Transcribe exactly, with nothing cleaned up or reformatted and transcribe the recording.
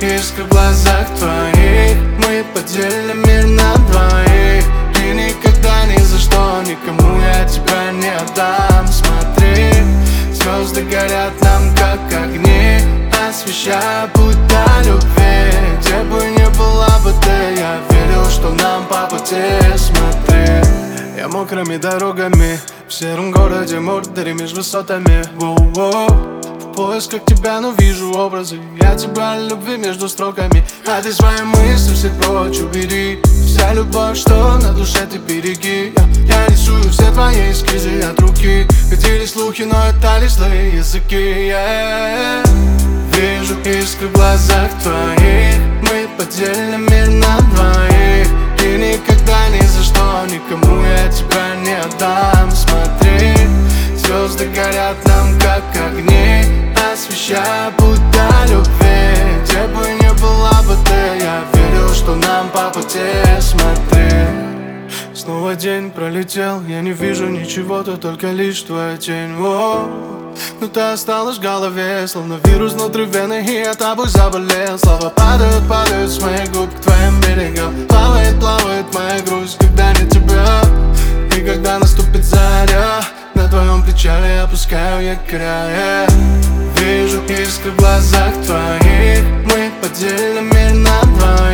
искры в глазах твоих. Мы поделим мир на двоих. И никогда ни за что никому я тебя не отдам. Смотри, звезды горят нам как огни, освещая путь до любви. Где бы ни была бы ты, я верил, что нам по пути. Смотри, я мокрыми дорогами в сером городе Мордоре меж высотами. Воу-воу. В поисках тебя, но вижу образы я тебя любви между строками. А ты свои мысли все прочь убери. Вся любовь, что на душе, ты береги. Я, я рисую все твои эскизы от руки. Ходили слухи, но это лишь злые языки. yeah. Вижу искры в глазах твоих. Мы поделим мир на двоих. И никогда ни за что никому я тебя не отдам. Смотри, звезды горят нам как огни, освещая путь до любви. Где бы ни была бы ты, я верил, что нам по пути. Смотри, снова день пролетел, я не вижу ничего, то только лишь твоя тень. О, но ты осталась в голове, словно вирус внутри вены, и я тобой заболел. Слова падают, падают с моих губ к твоим берегам. Плавает, плавает моя грусть, когда нет тебя. И когда наступит заря, на твоем причале опускаю якоря. yeah. Вижу искры в глазах твоих. Мы поделим мир на двоих.